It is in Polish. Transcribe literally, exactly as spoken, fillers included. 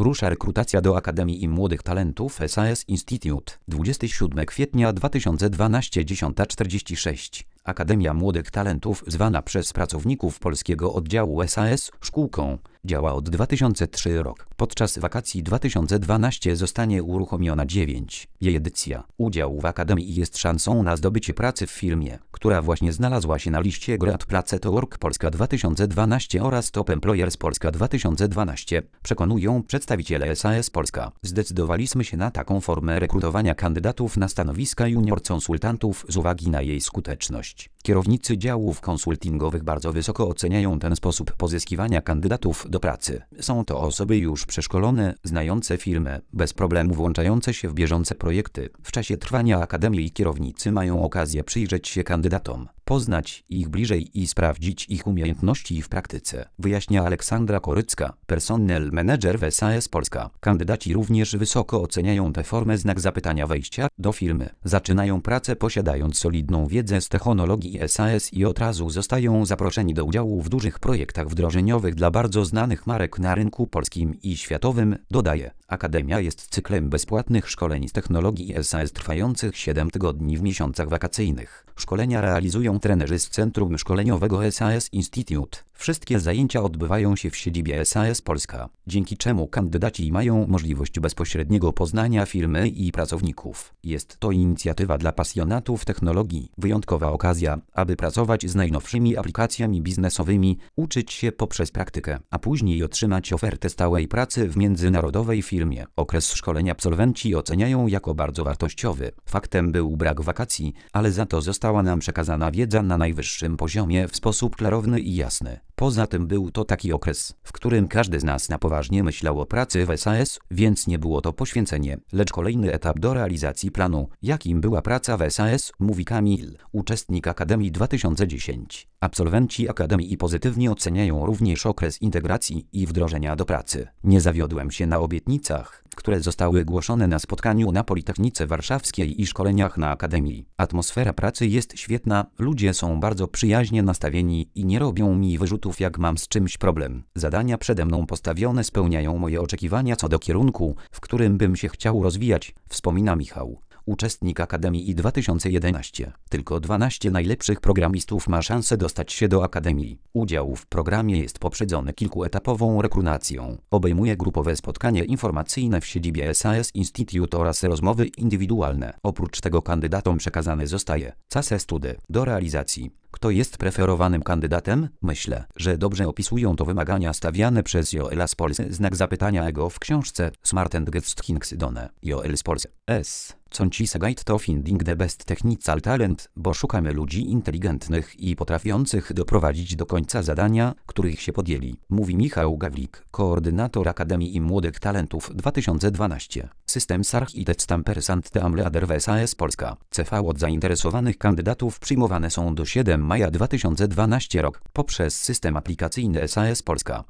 Rusza rekrutacja do Akademii Młodych Talentów S A S Institute. dwudziestego siódmego kwietnia dwa tysiące dwunastego, dziesiąta czterdzieści sześć. Akademia Młodych Talentów, zwana przez pracowników polskiego oddziału S A S szkółką, działa od dwa tysiące trzeciego roku. Podczas wakacji dwa tysiące dwunastego zostanie uruchomiona dziewiąta jej edycja. Udział w Akademii jest szansą na zdobycie pracy w firmie, która właśnie znalazła się na liście Great Place to Work Polska dwa tysiące dwanaście oraz Top Employers Polska dwa tysiące dwanaście, przekonują przedstawiciele S A S Polska. Zdecydowaliśmy się na taką formę rekrutowania kandydatów na stanowiska junior konsultantów z uwagi na jej skuteczność. Kierownicy działów konsultingowych bardzo wysoko oceniają ten sposób pozyskiwania kandydatów do pracy. Są to osoby już przeszkolone, znające firmę, bez problemu włączające się w bieżące projekty. W czasie trwania Akademii kierownicy mają okazję przyjrzeć się kandydatom, poznać ich bliżej i sprawdzić ich umiejętności w praktyce, wyjaśnia Aleksandra Korycka, personel manager w S A S Polska. Kandydaci również wysoko oceniają tę formę znak zapytania wejścia do firmy. Zaczynają pracę posiadając solidną wiedzę z technologii S A S i od razu zostają zaproszeni do udziału w dużych projektach wdrożeniowych dla bardzo znanych marek na rynku polskim i światowym, dodaje. Akademia jest cyklem bezpłatnych szkoleń z technologii S A S trwających siedem tygodni w miesiącach wakacyjnych. Szkolenia realizują trenerzy z Centrum Szkoleniowego S A S Institute. Wszystkie zajęcia odbywają się w siedzibie S A S Polska, dzięki czemu kandydaci mają możliwość bezpośredniego poznania firmy i pracowników. Jest to inicjatywa dla pasjonatów technologii, wyjątkowa okazja, aby pracować z najnowszymi aplikacjami biznesowymi, uczyć się poprzez praktykę, a później otrzymać ofertę stałej pracy w międzynarodowej firmie. Okres szkolenia absolwenci oceniają jako bardzo wartościowy. Faktem był brak wakacji, ale za to została nam przekazana wiedza na najwyższym poziomie w sposób klarowny i jasny. Poza tym był to taki okres, w którym każdy z nas na poważnie myślał o pracy w S A S, więc nie było to poświęcenie, lecz kolejny etap do realizacji planu, jakim była praca w S A S, mówi Kamil, uczestnik Akademii dwa tysiące dziesięć. Absolwenci Akademii pozytywnie oceniają również okres integracji i wdrożenia do pracy. Nie zawiodłem się na obietnicach, które zostały głoszone na spotkaniu na Politechnice Warszawskiej i szkoleniach na Akademii. Atmosfera pracy jest świetna, ludzie są bardzo przyjaźnie nastawieni i nie robią mi wyrzutów, jak mam z czymś problem. Zadania przede mną postawione spełniają moje oczekiwania co do kierunku, w którym bym się chciał rozwijać, wspomina Michał, uczestnik Akademii dwa tysiące jedenaście. Tylko dwanaście najlepszych programistów ma szansę dostać się do Akademii. Udział w programie jest poprzedzony kilkuetapową rekrutacją. Obejmuje grupowe spotkanie informacyjne w siedzibie S A S Institute oraz rozmowy indywidualne. Oprócz tego kandydatom przekazany zostaje case study do realizacji. Kto jest preferowanym kandydatem? Myślę, że dobrze opisują to wymagania stawiane przez Joela z Polsce. Znak zapytania ego w książce Smart and Get Things Done. Joel z Polsce. S. Concise Guide to Finding the Best Technical Talent, bo szukamy ludzi inteligentnych i potrafiących doprowadzić do końca zadania, których się podjęli, mówi Michał Gawlik, koordynator Akademii Młodych Talentów dwa tysiące dwanaście. System Sarch i Tetstampersant Teamleader w S A S Polska. C V od zainteresowanych kandydatów przyjmowane są do siódmego maja dwa tysiące dwunastego roku poprzez system aplikacyjny S A S Polska.